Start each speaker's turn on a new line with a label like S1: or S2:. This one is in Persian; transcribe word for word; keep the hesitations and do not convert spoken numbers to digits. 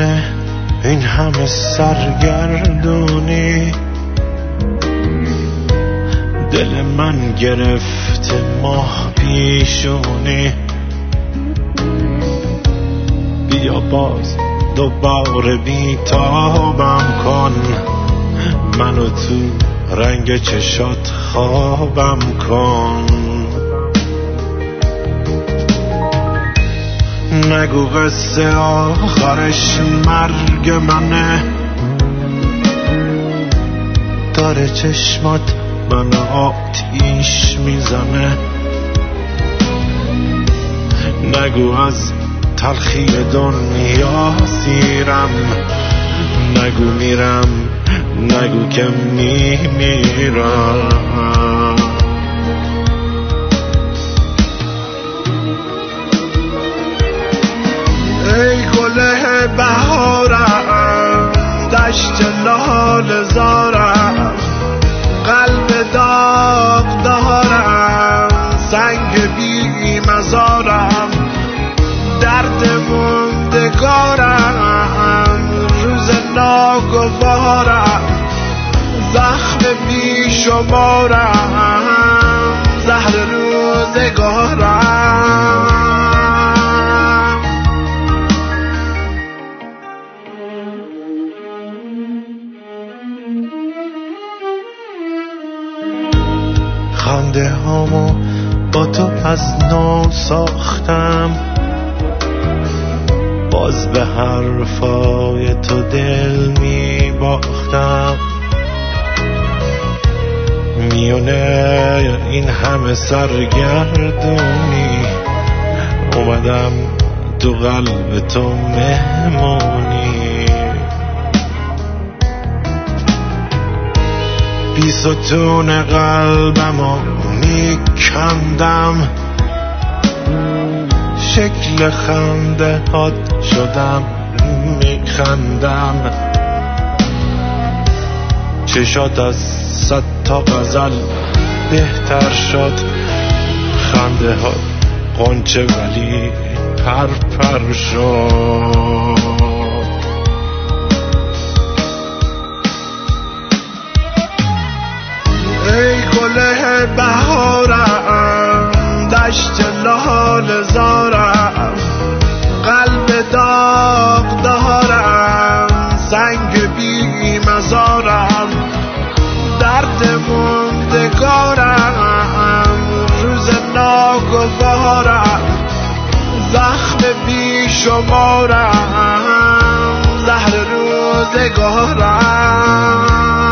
S1: میونه این همه سرگردونی، دل من گرفته ماه پیشونی. بیا باز دوباره بیتابم کن، منو تو رنگ چشات خوابم کن. نگو قصه آخرش مرگ منه، داره چشمات من آتیش میزنه. نگو از تلخی دنیا سیرم، نگو میرم، نگو که میمیرم. ای گله بهارم، دشت لاله زارم، قلب داغ دارم، سنگ بی مزارم، درد موندگارم، روز ناگوارم، زخم بی شمارم، زهر روزگارم. خنده هامو با تو از نو ساختم، باز به حرفای تو دل می باختم. میونه این همه سرگردونی، اومدم تو قلب تو مهمونی. بی ستون قلبمو میکندم، شکل خنده هات شدم میخندم. چشات از صد تا غزل بهتر شد، خنده هات قنچه ولی پر پر شد. ای گله بهارم، دشت لاله زارم، قلب داغ دارم، سنگ بی مزارم، درد موندگارم، روز ناگوارم، زخم بی شمارم، زهر روزگارم.